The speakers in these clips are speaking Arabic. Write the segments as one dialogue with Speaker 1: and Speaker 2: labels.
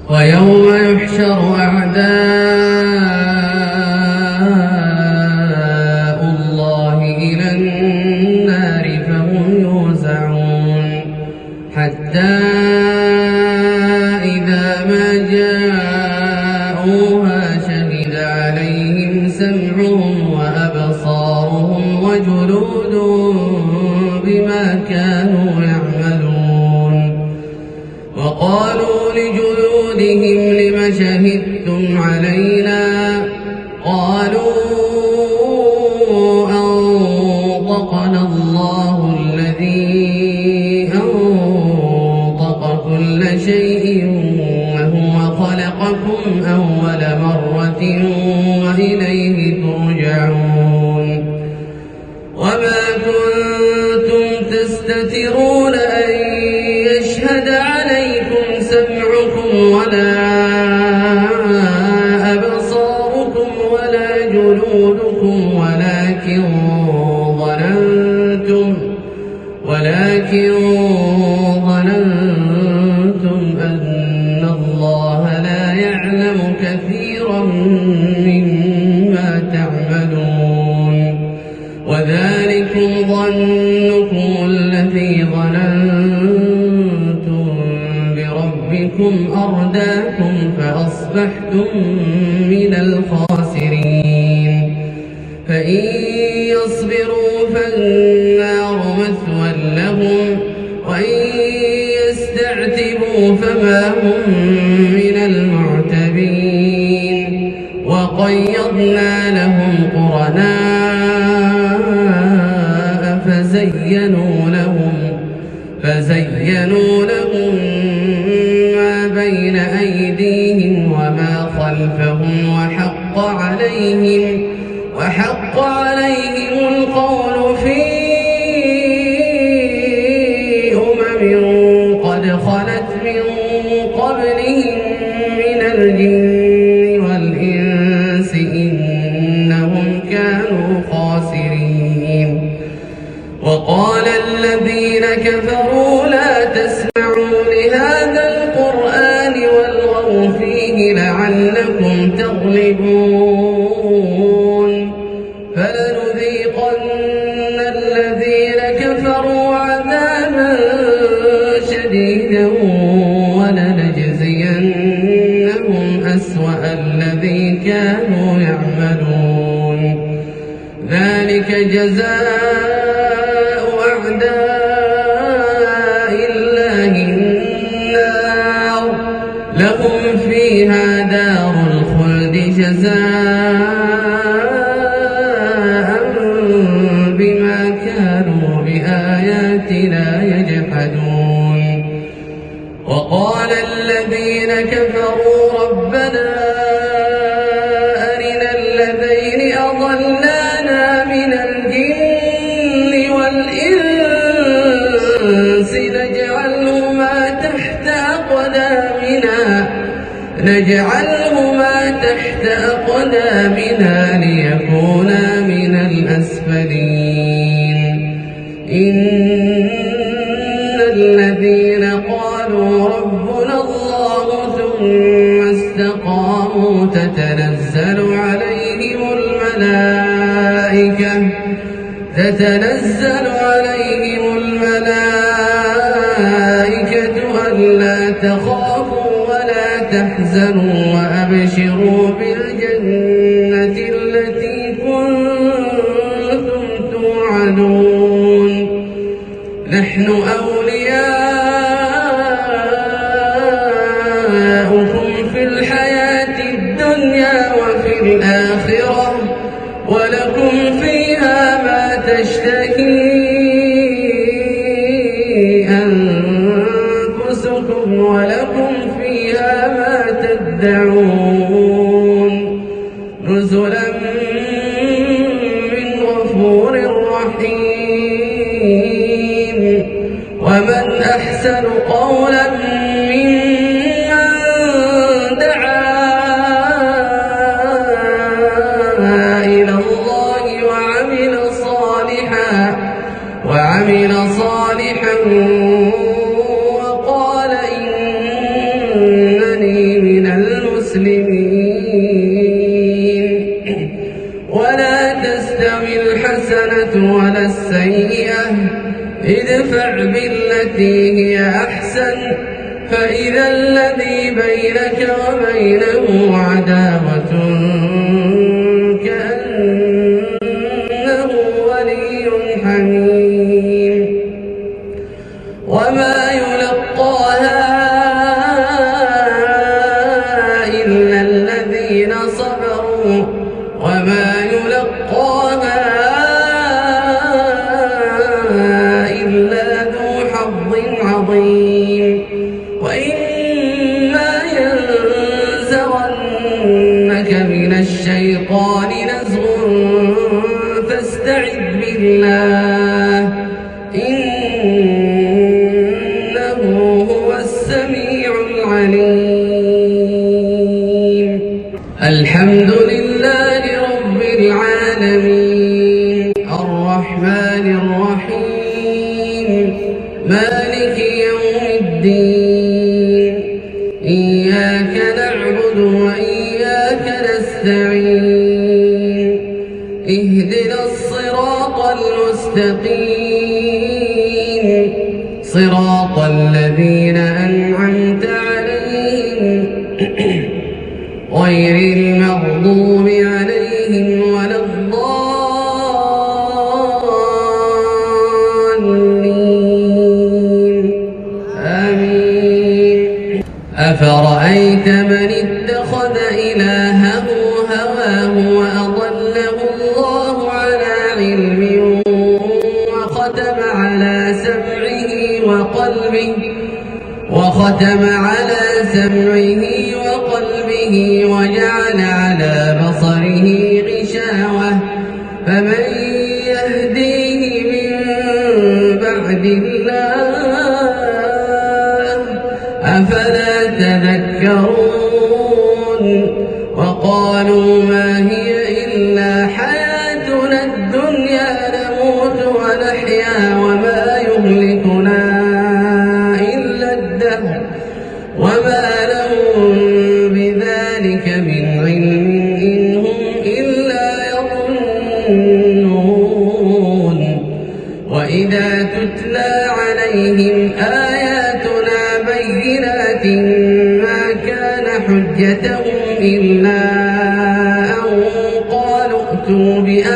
Speaker 1: ويوم يحشر أعداء الله إلى النار فهم يوزعون حتى إذا ما جاءوها شهد عليهم سمعهم وأبصارهم وجلودهم بما كانوا يعملون وقالوا لجلودهم لم شهدتم علينا قالوا أنطقنا الله الذي أنطق كل شيء وهو خلقكم أول مرة وإليه ترجعون وما كنتم تستترون أن يشهد عليكم سمعكم ولا أبصاركم ولا جلودكم ولكن ظننتم أن الله لا يعلم كثيرا مما تعملون وذلكم ظنكم الذي ظننتم بربكم أرداكم فأصبحتم من الخاسرين فإن يصبروا فالنار مثوى لهم وإن يستعتبوا فما هم من المعتبين وقيضنا لهم قرناء فزينوا لهم ما بين أيديهم وما خلفهم وحق عليهم القول في قد خلت من قبلهم من الجن والإنس إنهم كانوا خاسرين وقال الذين كفروا لا تسمعوا لهذا القرآن والغوا فيه لعلكم تغلبون فلنذيقن الذين كفروا عذابا شديدا ولنجزينهم أسوأ الذي كانوا يعملون ذلك جزاء أعداء الله النار لهم فيها دار الخلد جزاء بما كانوا بآياتنا يجحدون وقال الذين كفروا ربنا أرنا الذين أضلانا من الجن والإنس نجعلهما تحت أقدامنا ليكونا من الأسفلين إن الذين قالوا ربنا الله ثم استقاموا تتنزل عليهم الملائكة ألا تخافوا ولا تحزنوا وأبشروا بالجنة التي كنتم توعدون نحن أولياؤكم في الحياة الدنيا وفي الآخرة ولكم فيها ما تشتهي أنفسكم ولكم فيها ما تدعون نزلا من غفور رحيم ومن أحسن قولا ممن دعا إلى الله وعمل صالحا وقال إنني الحسنة ولا السيئة ادفع بالتي هي أحسن فإذا الذي بينك وبينه عداوة كأنه ولي حميم وما يلقاها إلا الذين صبروا وما يلقاها إلا ذو حظ عظيم وإما ينزغنك من الشيطان نزغ فاستعذ بالله إنه هو السميع العليم الحمد لله رب العالمين الرحمن الرحيم مالك يوم الدين إياك نعبد وإياك نستعين اهدنا الصراط المستقيم صراط الذين أنعمت عليهم غير المغضوب عليهم ولا الضالين آمين أفرأيت من اتخذ إلهه هواه وأضله الله على علم وختم على سمعه وقلبه وجعل على بصره غشاوة فمن يهديه من بعد الله أفلا تذكرون وقالوا ما هي إلا حياتنا الدنيا نموت ونحيا وما يهلكنا وما لهم بذلك من علم إن هم إلا يظنون وإذا تتلى عليهم آياتنا بينات ما كان حجتهم إلا أن قالوا ائتوا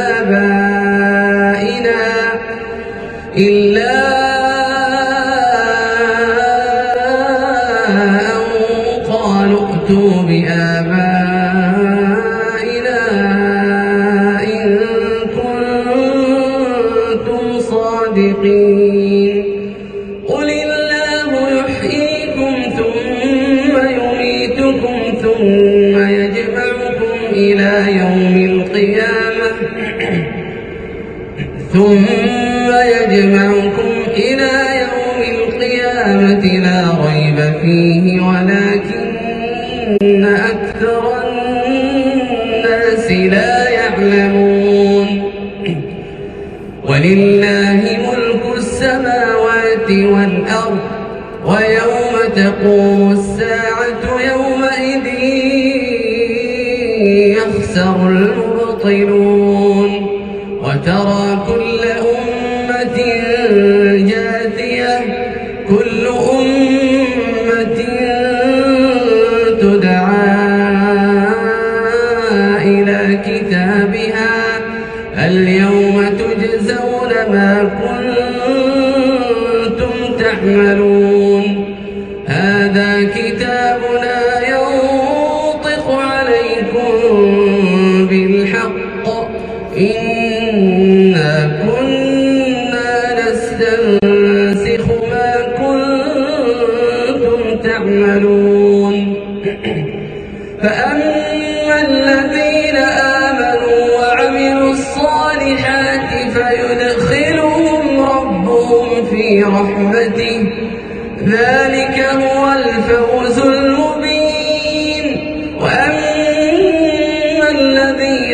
Speaker 1: بآبائنا إن كنتم صادقين قل الله يحييكم ثم يميتكم ثم يجمعكم إلى يوم القيامة لا ريب فيه ولكن أكثر الناس لا يعلمون ولله ملك السماوات والأرض ويوم تقوم الساعة يومئذ يخسر المبطلون وترى كل أمة جاثية كل أمة تدعى إلى كتابها اليوم تجزون ما كنتم تعملون هذا كتابنا ينطق عليكم بالحق إنا كنا نستنسخ ما كنتم تعملون فأما الذين آمنوا وعملوا الصالحات فيدخلهم ربهم في رحمته ذلك هو الفوز المبين وأما الذين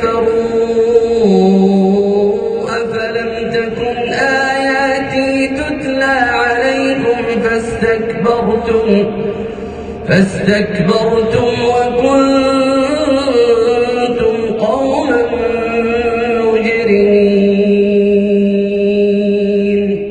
Speaker 1: كفروا أفلم تكن آياتي تتلى عليكم فاستكبرتم